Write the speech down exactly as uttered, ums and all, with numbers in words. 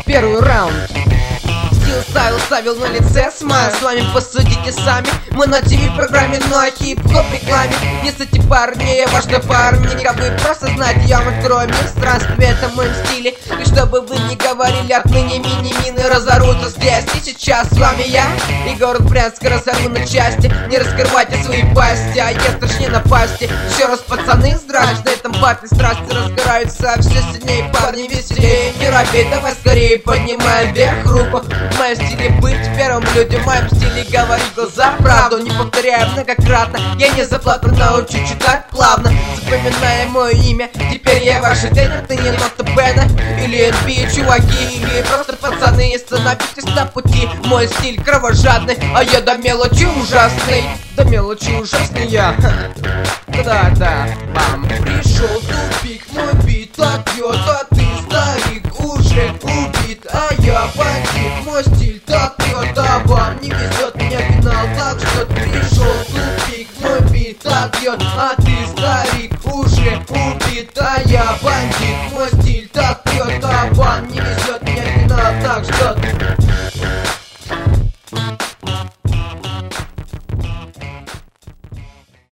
Первый раунд. Стил ставил, ставил на лице смайл. С вами посудите сами. Мы на ТВ-программе, ну а хип-хоп рекламе. Не сути парней, важно парника. Вы просто знаете, я вам открою мир странствия, это в моем стиле. И чтобы вы не говорили, отныне мини-мины разорутся здесь и сейчас. С вами я и город Брянск разорву на части. Не раскрывайте свои пасти, а я страшнее напасти. Еще раз, пацаны, здрасте. На этом папе страсти разгораются все сильнее, парни веселее. Не робей, давай скорее поднимаем вверх руку. В моем стиле быть первым людям, в моем стиле говорить глаза правду. Не повторяю многократно, я не за плату научу читать плавно. Запоминая мое имя, теперь я ваш тренер. Ты не нота Бена или эн би эй, чуваки, или просто пацаны. Становитесь на пути, мой стиль кровожадный, а я до мелочи ужасный. До мелочи ужасный я. Да-да, бам. Пришел тупик, мой бит отбьет, а ты, старик, уже убит, а я бандит, мой стиль так пьет, а вам не везет, меня финал, так что пришел тупик, мой бит отбьет, а ты, старик, уже убит, а я